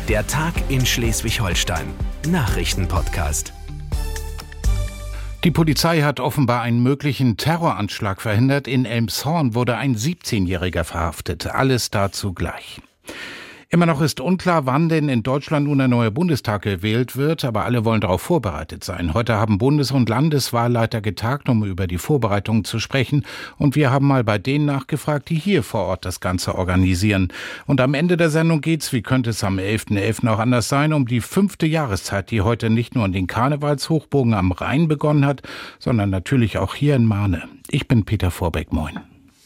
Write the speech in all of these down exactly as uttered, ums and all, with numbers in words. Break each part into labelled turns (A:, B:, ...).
A: Der Tag in Schleswig-Holstein. Nachrichtenpodcast.
B: Die Polizei hat offenbar einen möglichen Terroranschlag verhindert. In Elmshorn wurde ein siebzehnjähriger verhaftet. Alles dazu gleich. Immer noch ist unklar, wann denn in Deutschland nun ein neuer Bundestag gewählt wird, aber alle wollen darauf vorbereitet sein. Heute haben Bundes- und Landeswahlleiter getagt, um über die Vorbereitungen zu sprechen. Und wir haben mal bei denen nachgefragt, die hier vor Ort das Ganze organisieren. Und am Ende der Sendung geht's, wie könnte es am elften elften auch anders sein, um die fünfte Jahreszeit, die heute nicht nur in den Karnevalshochburgen am Rhein begonnen hat, sondern natürlich auch hier in Mahne. Ich bin Peter Vorbeck, moin.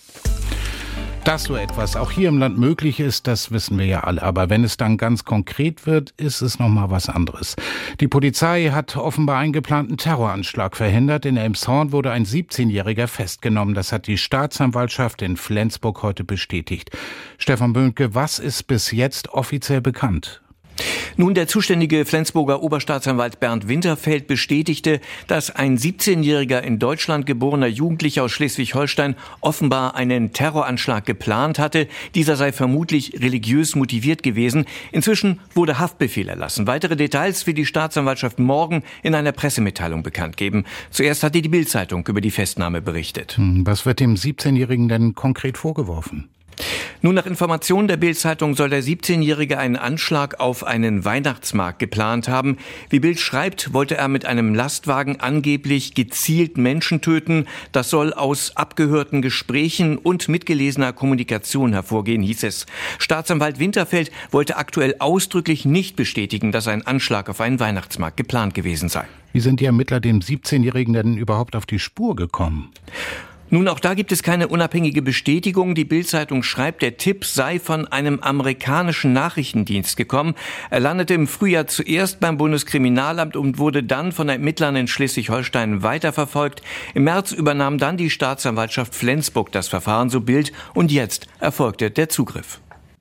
B: Dass so etwas auch hier im Land möglich ist, das wissen wir ja alle. Aber wenn es dann ganz konkret wird, ist es nochmal was anderes. Die Polizei hat offenbar einen geplanten Terroranschlag verhindert. In Elmshorn wurde ein siebzehnjähriger festgenommen. Das hat die Staatsanwaltschaft in Flensburg heute bestätigt. Stefan Böhnke, was ist bis jetzt offiziell bekannt?
C: Nun, der zuständige Flensburger Oberstaatsanwalt Bernd Winterfeld bestätigte, dass ein siebzehnjähriger in Deutschland geborener Jugendlicher aus Schleswig-Holstein offenbar einen Terroranschlag geplant hatte. Dieser sei vermutlich religiös motiviert gewesen. Inzwischen wurde Haftbefehl erlassen. Weitere Details wird die Staatsanwaltschaft morgen in einer Pressemitteilung bekannt geben. Zuerst hatte die Bild-Zeitung über die Festnahme berichtet.
B: Was wird dem siebzehnjährigen denn konkret vorgeworfen?
C: Nun, nach Informationen der Bild-Zeitung soll der siebzehnjährige einen Anschlag auf einen Weihnachtsmarkt geplant haben. Wie Bild schreibt, wollte er mit einem Lastwagen angeblich gezielt Menschen töten. Das soll aus abgehörten Gesprächen und mitgelesener Kommunikation hervorgehen, hieß es. Staatsanwalt Winterfeld wollte aktuell ausdrücklich nicht bestätigen, dass ein Anschlag auf einen Weihnachtsmarkt geplant gewesen sei.
B: Wie sind die Ermittler dem siebzehnjährigen denn überhaupt auf die Spur gekommen?
C: Nun, auch da gibt es keine unabhängige Bestätigung. Die Bild-Zeitung schreibt, der Tipp sei von einem amerikanischen Nachrichtendienst gekommen. Er landete im Frühjahr zuerst beim Bundeskriminalamt und wurde dann von Ermittlern in Schleswig-Holstein weiterverfolgt. Im März übernahm dann die Staatsanwaltschaft Flensburg das Verfahren, so Bild, und jetzt erfolgte der Zugriff.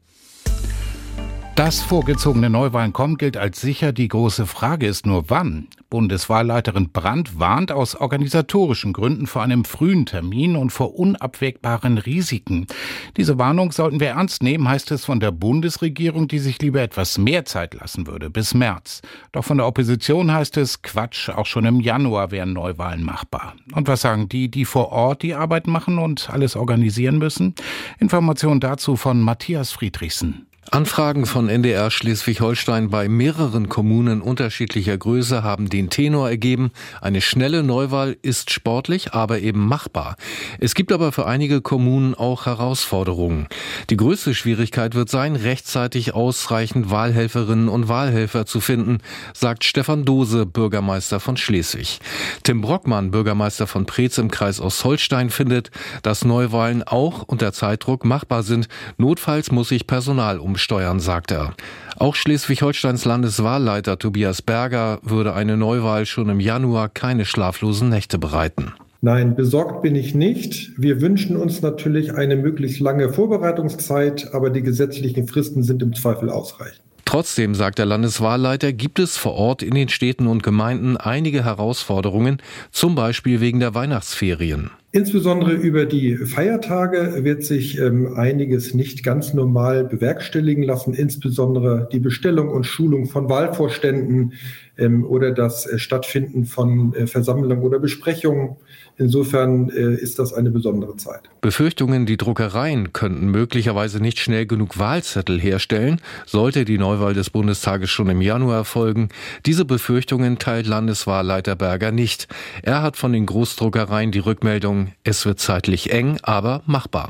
B: Dass vorgezogene Neuwahlen kommen, gilt als sicher. Die große Frage ist nur, wann. Bundeswahlleiterin Brandt warnt aus organisatorischen Gründen vor einem frühen Termin und vor unabwägbaren Risiken. Diese Warnung sollten wir ernst nehmen, heißt es von der Bundesregierung, die sich lieber etwas mehr Zeit lassen würde, bis März. Doch von der Opposition heißt es, Quatsch, auch schon im Januar wären Neuwahlen machbar. Und was sagen die, die vor Ort die Arbeit machen und alles organisieren müssen? Informationen dazu von Matthias Friedrichsen.
D: Anfragen von N D R Schleswig-Holstein bei mehreren Kommunen unterschiedlicher Größe haben den Tenor ergeben, eine schnelle Neuwahl ist sportlich, aber eben machbar. Es gibt aber für einige Kommunen auch Herausforderungen. Die größte Schwierigkeit wird sein, rechtzeitig ausreichend Wahlhelferinnen und Wahlhelfer zu finden, sagt Stefan Dose, Bürgermeister von Schleswig. Tim Brockmann, Bürgermeister von Preetz im Kreis Ostholstein, findet, dass Neuwahlen auch unter Zeitdruck machbar sind. Notfalls muss sich Personal umstellen. Steuern, sagt er. Auch Schleswig-Holsteins Landeswahlleiter Tobias Berger würde eine Neuwahl schon im Januar keine schlaflosen Nächte bereiten.
E: Nein, besorgt bin ich nicht. Wir wünschen uns natürlich eine möglichst lange Vorbereitungszeit, aber die gesetzlichen Fristen sind im Zweifel ausreichend.
D: Trotzdem, sagt der Landeswahlleiter, gibt es vor Ort in den Städten und Gemeinden einige Herausforderungen, zum Beispiel wegen der Weihnachtsferien.
E: Insbesondere über die Feiertage wird sich ähm, einiges nicht ganz normal bewerkstelligen lassen, insbesondere die Bestellung und Schulung von Wahlvorständen ähm, oder das äh, Stattfinden von äh, Versammlungen oder Besprechungen. Insofern äh, ist das eine besondere Zeit.
D: Befürchtungen, die Druckereien könnten möglicherweise nicht schnell genug Wahlzettel herstellen, sollte die Neuwahl des Bundestages schon im Januar erfolgen. Diese Befürchtungen teilt Landeswahlleiter Berger nicht. Er hat von den Großdruckereien die Rückmeldung, es wird zeitlich eng, aber machbar.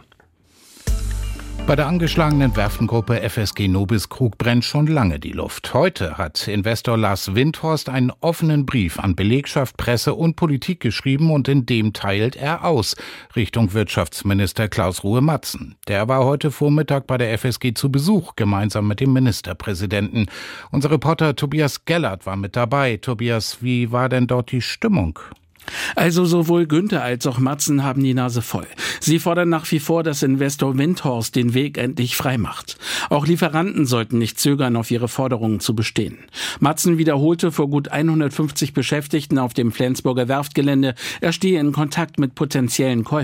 B: Bei der angeschlagenen Werftengruppe F S G Nobis Krug brennt schon lange die Luft. Heute hat Investor Lars Windhorst einen offenen Brief an Belegschaft, Presse und Politik geschrieben und in dem teilt er aus Richtung Wirtschaftsminister Klaus Ruhe-Matzen. Der war heute Vormittag bei der F S G zu Besuch, gemeinsam mit dem Ministerpräsidenten. Unser Reporter Tobias Gellert war mit dabei. Tobias, wie war denn dort die Stimmung?
F: Also sowohl Günther als auch Matzen haben die Nase voll. Sie fordern nach wie vor, dass Investor Windhorst den Weg endlich frei macht. Auch Lieferanten sollten nicht zögern, auf ihre Forderungen zu bestehen. Matzen wiederholte vor gut hundertfünfzig Beschäftigten auf dem Flensburger Werftgelände, er stehe in Kontakt mit potenziellen Käufern.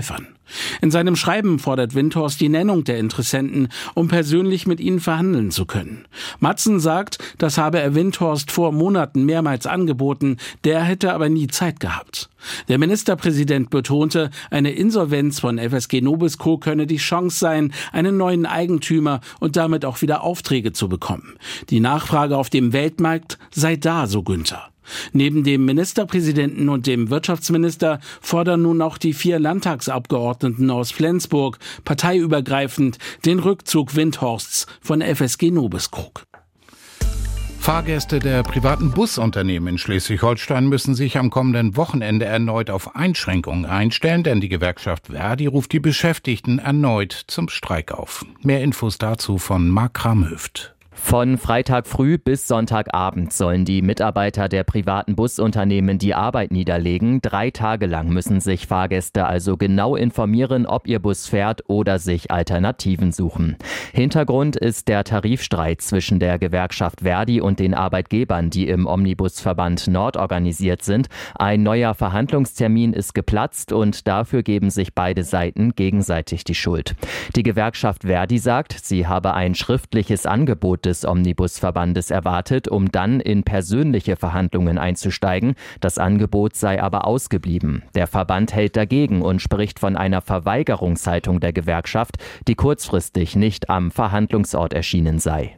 F: In seinem Schreiben fordert Windhorst die Nennung der Interessenten, um persönlich mit ihnen verhandeln zu können. Matzen sagt, das habe er Windhorst vor Monaten mehrmals angeboten, der hätte aber nie Zeit gehabt. Der Ministerpräsident betonte, eine Insolvenz von F S G Nobisco könne die Chance sein, einen neuen Eigentümer und damit auch wieder Aufträge zu bekommen. Die Nachfrage auf dem Weltmarkt sei da, so Günther. Neben dem Ministerpräsidenten und dem Wirtschaftsminister fordern nun auch die vier Landtagsabgeordneten aus Flensburg parteiübergreifend den Rückzug Windhorsts von F S G Nobiskrug.
B: Fahrgäste der privaten Busunternehmen in Schleswig-Holstein müssen sich am kommenden Wochenende erneut auf Einschränkungen einstellen, denn die Gewerkschaft Verdi ruft die Beschäftigten erneut zum Streik auf. Mehr Infos dazu von Marc Kramhöft.
G: Von Freitag früh bis Sonntagabend sollen die Mitarbeiter der privaten Busunternehmen die Arbeit niederlegen. Drei Tage lang müssen sich Fahrgäste also genau informieren, ob ihr Bus fährt oder sich Alternativen suchen. Hintergrund ist der Tarifstreit zwischen der Gewerkschaft Verdi und den Arbeitgebern, die im Omnibusverband Nord organisiert sind. Ein neuer Verhandlungstermin ist geplatzt und dafür geben sich beide Seiten gegenseitig die Schuld. Die Gewerkschaft Verdi sagt, sie habe ein schriftliches Angebot des Omnibusverbandes erwartet, um dann in persönliche Verhandlungen einzusteigen. Das Angebot sei aber ausgeblieben. Der Verband hält dagegen und spricht von einer Verweigerungshaltung der Gewerkschaft, die kurzfristig nicht am Verhandlungsort erschienen sei.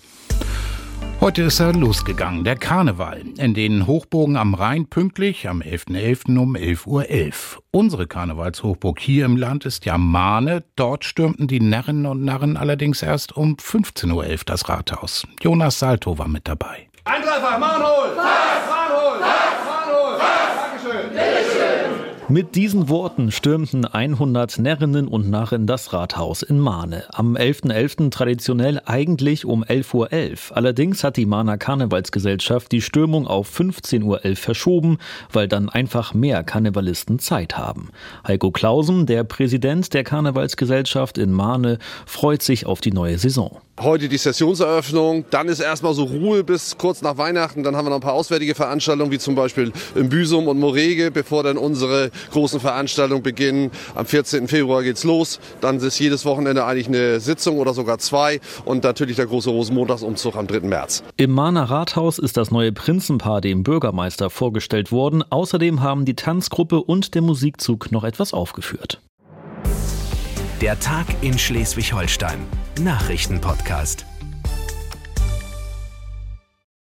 B: Heute ist er losgegangen, der Karneval. In den Hochburgen am Rhein pünktlich am elften elften um elf Uhr elf. Unsere Karnevalshochburg hier im Land ist ja Mahne. Dort stürmten die Närrinnen und Narren allerdings erst um fünfzehn Uhr elf das Rathaus. Jonas Salto war mit dabei.
H: Ein Dreifach, Mahn holen! Mahn holen! Mahn holen! Dankeschön! Bitteschön!
I: Mit diesen Worten stürmten hundert Närrinnen und Narren das Rathaus in Mahne. Am elften elften traditionell eigentlich um elf Uhr elf. Allerdings hat die Mahner Karnevalsgesellschaft die Stürmung auf fünfzehn Uhr elf verschoben, weil dann einfach mehr Karnevalisten Zeit haben. Heiko Clausen, der Präsident der Karnevalsgesellschaft in Mahne, freut sich auf die neue Saison.
J: Heute die Sessionseröffnung, dann ist erstmal so Ruhe bis kurz nach Weihnachten. Dann haben wir noch ein paar auswärtige Veranstaltungen, wie zum Beispiel in Büsum und Morege, bevor dann unsere großen Veranstaltungen beginnen. Am vierzehnten Februar geht's los. Dann ist jedes Wochenende eigentlich eine Sitzung oder sogar zwei. Und natürlich der große Rosenmontagsumzug am dritten März.
I: Im Mahner Rathaus ist das neue Prinzenpaar dem Bürgermeister vorgestellt worden. Außerdem haben die Tanzgruppe und der Musikzug noch etwas aufgeführt.
A: Der Tag in Schleswig-Holstein. Nachrichtenpodcast.